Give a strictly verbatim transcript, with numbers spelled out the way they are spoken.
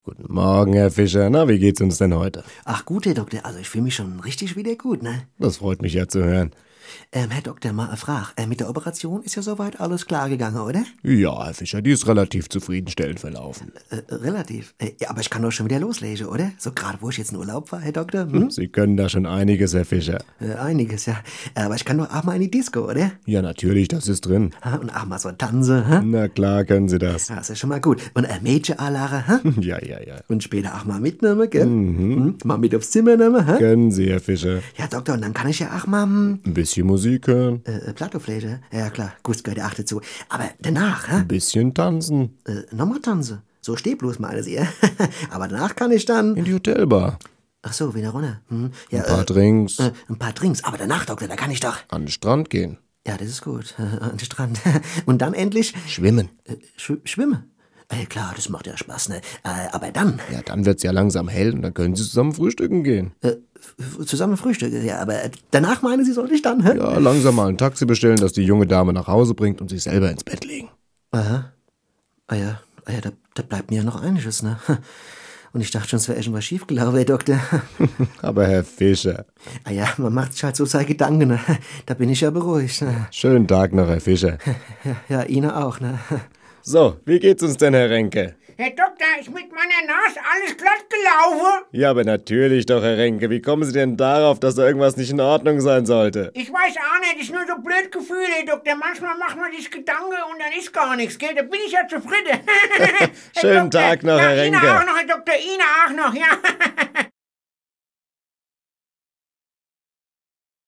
Guten Morgen, Herr Fischer. Na, wie geht's uns denn heute? Ach gut, Herr Doktor, also ich fühle mich schon richtig wieder gut, ne? Das freut mich ja zu hören. Ähm, Herr Doktor, mal eine Frage. Äh, mit der Operation ist ja soweit alles klar gegangen, oder? Ja, Herr Fischer, die ist relativ zufriedenstellend verlaufen. Äh, relativ. Äh, ja, aber ich kann doch schon wieder loslegen, oder? So gerade, wo ich jetzt in Urlaub war, Herr Doktor. Hm? Sie können da schon einiges, Herr Fischer. Äh, einiges, ja. Aber ich kann doch auch mal in die Disco, oder? Ja, natürlich, das ist drin. Ha, und auch mal so tanzen, ha? Na klar können Sie das. Ja, ist ja schon mal gut. Und ein Mädchen anlachen, ha? Ja, ja, ja. Und später auch mal mitnehmen, gell? Mhm. Hm? Mal mit aufs Zimmer nehmen, ha? Können Sie, Herr Fischer. Ja, Doktor, und dann kann ich ja auch mal, hm, Ein bisschen Musik hören, äh, Plattofläche. Ja, klar, gut, gehört ja auch dazu. Aber danach, ha? ein bisschen tanzen. Äh, nochmal tanzen. So steh bloß mal alles, ihr. Aber danach kann ich dann... In die Hotelbar. Ach so, wieder runter. Hm. Ja, Ein paar äh, Drinks. äh, ein paar Drinks. Aber danach, Doktor, da kann ich doch... An den Strand gehen. Ja, das ist gut. An den Strand. Und dann endlich... Schwimmen. Äh, sch schwimmen. Äh, klar, das macht ja Spaß, ne? Äh, aber dann... Ja, dann wird's ja langsam hell und dann können Sie zusammen frühstücken gehen. Äh, f- zusammen frühstücken, ja. Aber äh, danach meinen Sie, soll ich dann, hä? Ja, langsam mal ein Taxi bestellen, das die junge Dame nach Hause bringt und sich selber ins Bett legen. Aha. Ah ja, ah ja, da, da bleibt mir ja noch einiges, ne? Und ich dachte schon, es wäre irgendwas schiefgelaufen, Herr Doktor. Aber Herr Fischer. Ah ja, man macht sich halt so seine Gedanken, ne? Da bin ich ja beruhigt, ne? Schönen Tag noch, Herr Fischer. Ja, ja, Ihnen auch, ne? So, wie geht's uns denn, Herr Renke? Herr Doktor, ist mit meiner Nase alles glatt gelaufen? Ja, aber natürlich doch, Herr Renke. Wie kommen Sie denn darauf, dass da irgendwas nicht in Ordnung sein sollte? Ich weiß auch nicht, ist nur so blöd Gefühl, Herr Doktor. Manchmal macht man sich Gedanken und dann ist gar nichts, gell? Da bin ich ja zufrieden. Herr Schönen Doktor, Tag noch, ja, Herr Ihnen Renke. auch noch, Herr Doktor, Ihnen auch noch, ja.